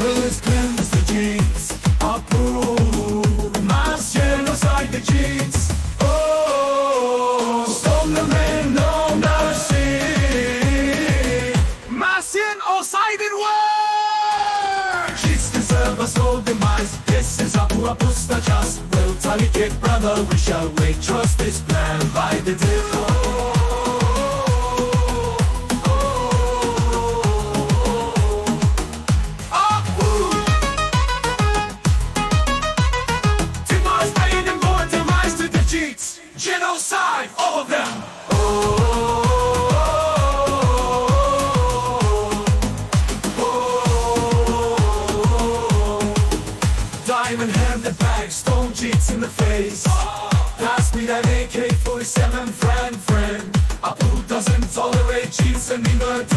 Hız kırmızı jeans Approve Masz genocide jeans Oh Stone the man on the sea Masz genocide war Jeans deserve us all demise This is a pusta just We'll tally kick brother We shall wait Trust this plan by the devil Genocide, all of them. Diamond hand the bag, stone cheats in the face. Pass me that AK-47, friend. Apu doesn't tolerate cheats and neither